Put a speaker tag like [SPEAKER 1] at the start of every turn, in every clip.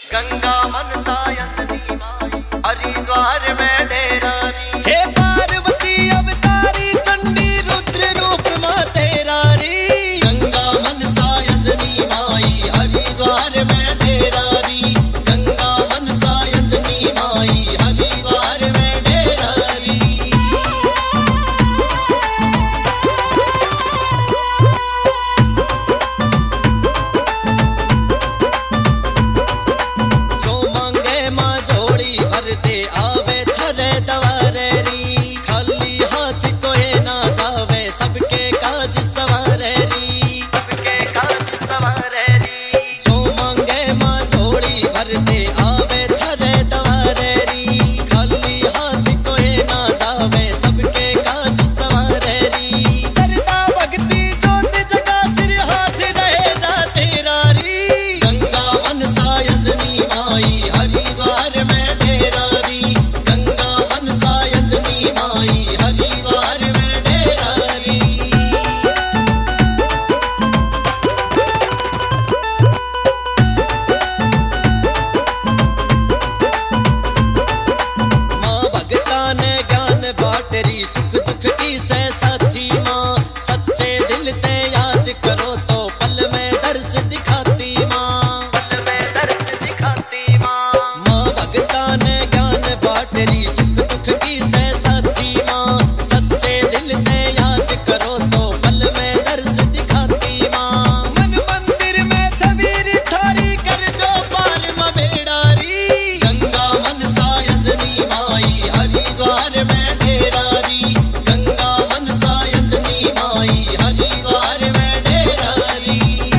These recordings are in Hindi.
[SPEAKER 1] गंगा मनसा अंजनी माई हरिद्वार में डेरा री।
[SPEAKER 2] हे पार्वती अवतारी चंडी रुद्र रूप मां तेरा री।
[SPEAKER 1] गंगा मनसा अंजनी माई हरिद्वार में डेरा री। गंगा मनसा अंजनी माई हरिद्वार में डेरा री।
[SPEAKER 2] जो मांगे मां जोड़ी भरते आवे थरे दवारे री। खाली हाथ कोई ना जावे सबके काज सवारे री।
[SPEAKER 1] सबके काज सवारे री।
[SPEAKER 2] जो मांगे मां जोड़ी भरते आवे थरे दवारे री। खाली हाथ कोई ना जावे सबके काज सवारे री। सरदा भक्ति जोत जगा सिर हाथ रहे जा तेरा री।
[SPEAKER 1] गंगा मनसा अंजनी माई हरिद्वार में डेरा री। गंगा मनसा अंजनी माई हरिद्वार में डेरा री।
[SPEAKER 2] मां भगता ने ज्ञान बाटरी सुख दुख की से साथी मां। सच्चे दिल ते याद करो तो पल में दर्श दिखाती मां।
[SPEAKER 1] पल में दर्श दिखाती मां।
[SPEAKER 2] मां भगता ने ज्ञान बाटरी सुख दुख की से साथी मां। सच्चे दिल ते याद करो तो पल में दर्श दिखाती मां। मन मंदिर में छबीर थारी कर दो पार मां बेड़ा री।
[SPEAKER 1] गंगा मनसा अंजनी माई हरिद्वार में डेरा री। गंगा मनसा अंजनी माई हरिद्वार में डेरा री।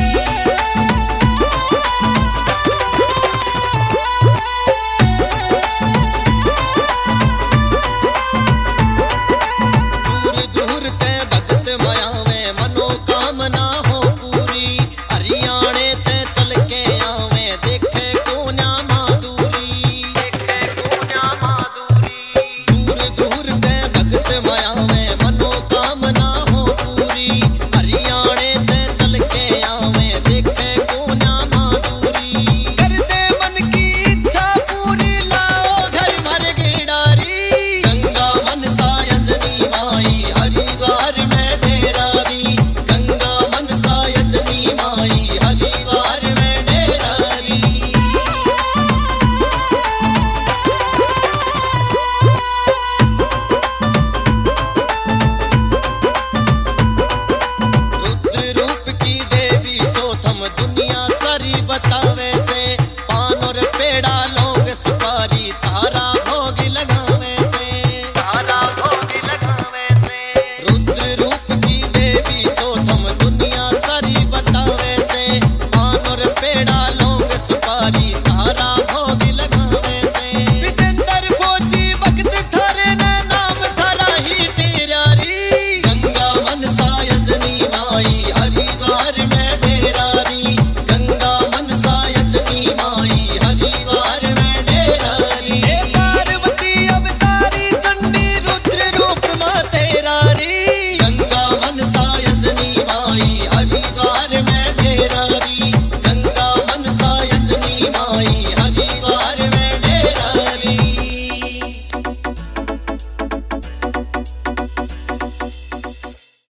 [SPEAKER 2] दूर दूर ते भगत माया में मनोकामना हो पूरी। हरियाणे ते चल के आवे देखे कोना माधुरी।
[SPEAKER 1] देखे कोना माधुरी।
[SPEAKER 2] दूर दूर ते भगत माया में मनोकामना हो पूरी। हरियाणे ते चल के आवे देखे कोना माधुरी। कर दे मन की इच्छा पूरी लाओ घर मर गेड़ारी।
[SPEAKER 1] गंगा मनसा अंजनी माई हरिद्वार में डेरा री। गंगा मनसा अंजनी माई हरिद्वार में डेरा री।
[SPEAKER 2] रुद्र रूप की देवी सोथम दुनिया सारी बतावे से।